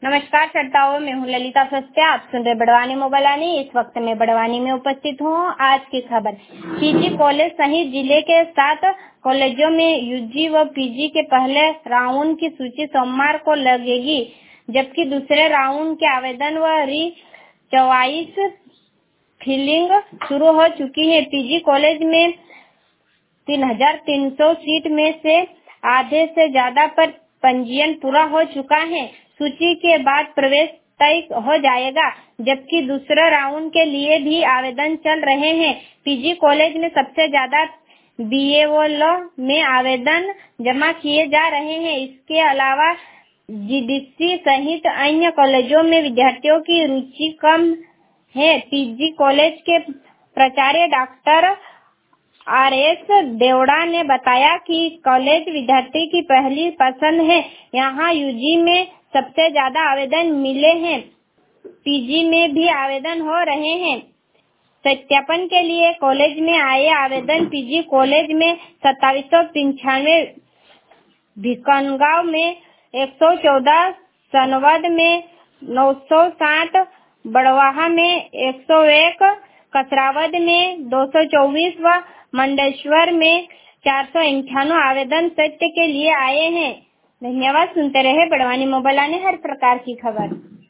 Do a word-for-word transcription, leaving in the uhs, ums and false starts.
नमस्कार श्रोताओं, मैं हूँ ललिता सस्ते। आप सुन रहे बड़वानी मोबाइलानी। इस वक्त मैं बड़वानी में उपस्थित हूँ। आज की खबर, पीजी कॉलेज सहित जिले के सात कॉलेजों में यूजी व पीजी के पहले राउंड की सूची सोमवार को लगेगी, जबकि दूसरे राउंड के आवेदन व री चौवालीस फिलिंग शुरू हो चुकी है। पीजी कॉलेज में तीन हजार तीन सौ सीट में से आधे से ज्यादा पर पंजीयन पूरा हो चुका है। सूची के बाद प्रवेश तय हो जाएगा, जबकि दूसरे राउंड के लिए भी आवेदन चल रहे हैं। पीजी कॉलेज में सबसे ज्यादा बीएलओ में आवेदन जमा किए जा रहे हैं। इसके अलावा जीडीसी सहित अन्य कॉलेजों में विद्यार्थियों की रुचि कम है। पीजी कॉलेज के प्राचार्य डॉक्टर आर एस देवड़ा ने बताया कि कॉलेज विद्यार्थी की पहली पसंद है। यहाँ यूजी में सबसे ज्यादा आवेदन मिले हैं। पीजी में भी आवेदन हो रहे हैं। सत्यापन के लिए कॉलेज में आए आवेदन पीजी कॉलेज में सत्ताईस सौ पंचानवे, भिकनगांव में एक सौ चौदह, सनवद में नौ सौ साठ, बड़वाहा में एक सौ एक, कसरावद में दो सौ चौबीस व मंडेश्वर में चार सौ अंठानवे आवेदन सत्य के लिए आए हैं। धन्यवाद। सुनते रहे बड़वानी मोबाइलानी, हर प्रकार की खबर।